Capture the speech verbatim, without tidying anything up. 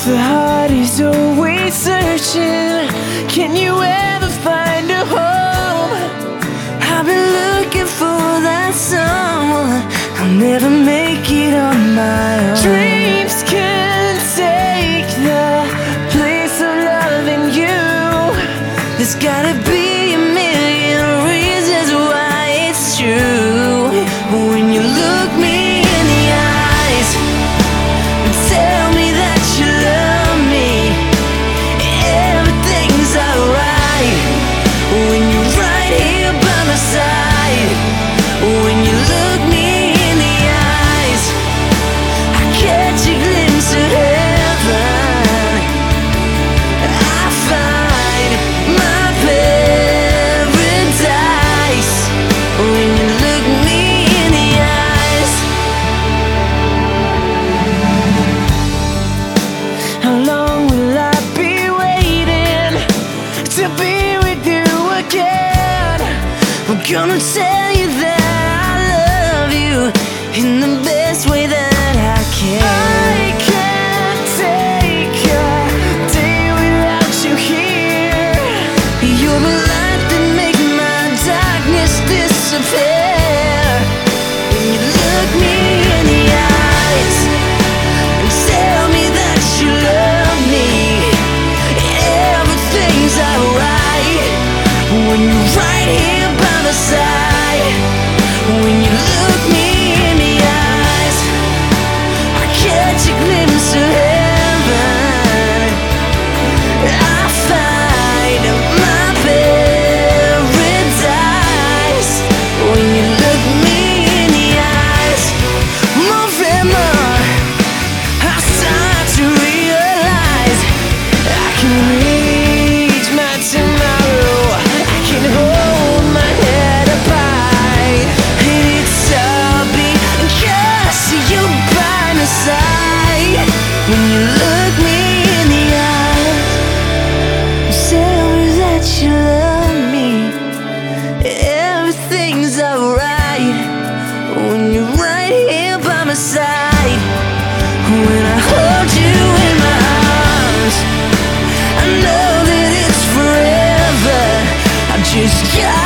The heart is always searching. Can you ever find a home? I've been looking for that someone. I'll never make it on my own. Dreams can take the place of loving you. There's gotta be a million reasons why it's true. When you look me in the eyes and tell me that you love me, everything's alright. When you're right here by my side, when you look me in the eyes, I catch a glimpse of heaven. I find my paradise when you look me in the eyes. How long will I be waiting to be with you again? I'm gonna tell you that I love you in the best way that I can. I can't take a day without you here. You're the light that makes my darkness disappear. When you look me in the eyes and tell me that you love me, everything's alright. When you're right here by my side, when you look me in the eyes, I catch a glimpse of heaven. I find my paradise when you look me in the eyes. More and more I start to realize I can reach my tomorrow. I can hold my head up high, and it's all because you're by my side. When you look me in the eyes, tell me that you love me, everything's alright. When you're right here by my side, when I hold you in my arms, I know that it's forever. I just got